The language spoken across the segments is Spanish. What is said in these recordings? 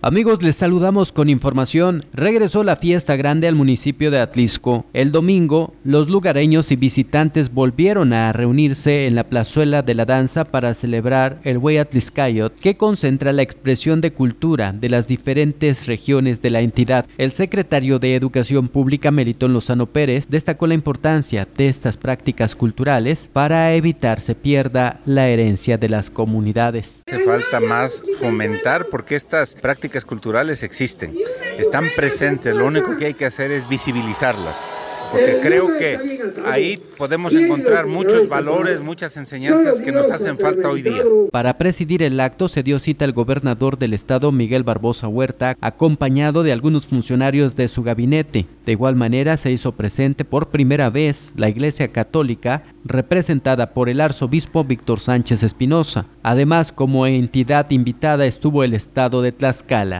Amigos, les saludamos con información. Regresó la fiesta grande al municipio de Atlixco. El domingo, los lugareños y visitantes volvieron a reunirse en la plazuela de la danza para celebrar el Hueyatlixcayotl, que concentra la expresión de cultura de las diferentes regiones de la entidad. El secretario de Educación Pública, Melitón Lozano Pérez, destacó la importancia de estas prácticas culturales para evitar se pierda la herencia de las comunidades. Hace falta más fomentar porque estas prácticas culturales existen, están presentes, lo único que hay que hacer es visibilizarlas, porque creo que ahí podemos encontrar muchos valores, muchas enseñanzas que nos hacen falta hoy día. Para presidir el acto se dio cita al gobernador del estado, Miguel Barbosa Huerta, acompañado de algunos funcionarios de su gabinete. De igual manera se hizo presente por primera vez la Iglesia Católica, representada por el arzobispo Víctor Sánchez Espinosa. Además, como entidad invitada estuvo el estado de Tlaxcala.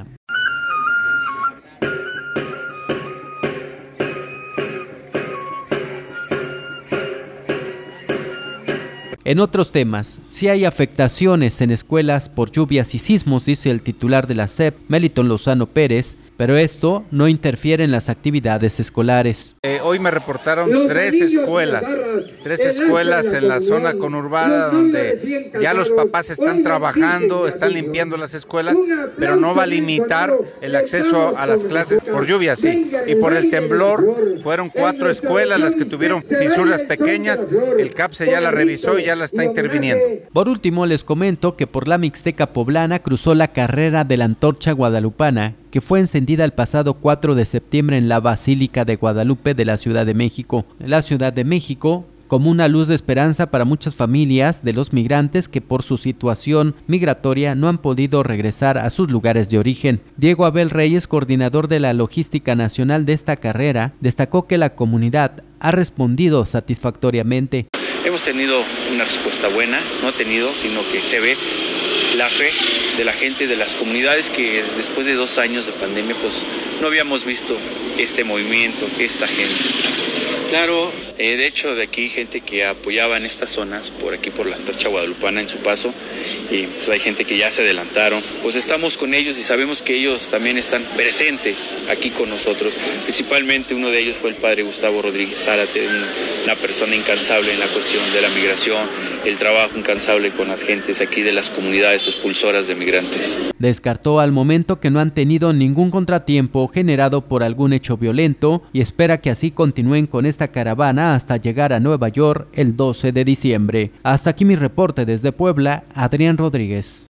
En otros temas, sí hay afectaciones en escuelas por lluvias y sismos, dice el titular de la SEP, Melitón Lozano Pérez, pero esto no interfiere en las actividades escolares. Hoy me reportaron tres escuelas en la zona conurbada donde ya los papás están trabajando, están limpiando las escuelas, pero no va a limitar el acceso a las clases por lluvia, sí. Y por el temblor fueron 4 escuelas las que tuvieron fisuras pequeñas, el CAPSE ya la revisó y ya la está interviniendo. Por último, les comento que por la Mixteca poblana cruzó la carrera de la Antorcha Guadalupana, que fue encendida el pasado 4 de septiembre en la Basílica de Guadalupe de la Ciudad de México. La Ciudad de México, como una luz de esperanza para muchas familias de los migrantes que por su situación migratoria no han podido regresar a sus lugares de origen. Diego Abel Reyes, coordinador de la logística nacional de esta carrera, destacó que la comunidad ha respondido satisfactoriamente. Hemos tenido una respuesta buena, no tenido, sino que se ve la fe de la gente, de las comunidades que después de 2 años de pandemia pues no habíamos visto este movimiento, esta gente. Claro, de hecho de aquí gente que apoyaba en estas zonas, por aquí por la Antorcha Guadalupana en su paso, y pues hay gente que ya se adelantaron. Pues estamos con ellos y sabemos que ellos también están presentes aquí con nosotros. Principalmente uno de ellos fue el padre Gustavo Rodríguez Zárate, una persona incansable en la cuestión de la migración, el trabajo incansable con las gentes aquí de las comunidades expulsoras de migrantes. Descartó al momento que no han tenido ningún contratiempo generado por algún hecho violento y espera que así continúen con esta caravana hasta llegar a Nueva York el 12 de diciembre. Hasta aquí mi reporte desde Puebla, Adrián Rodríguez.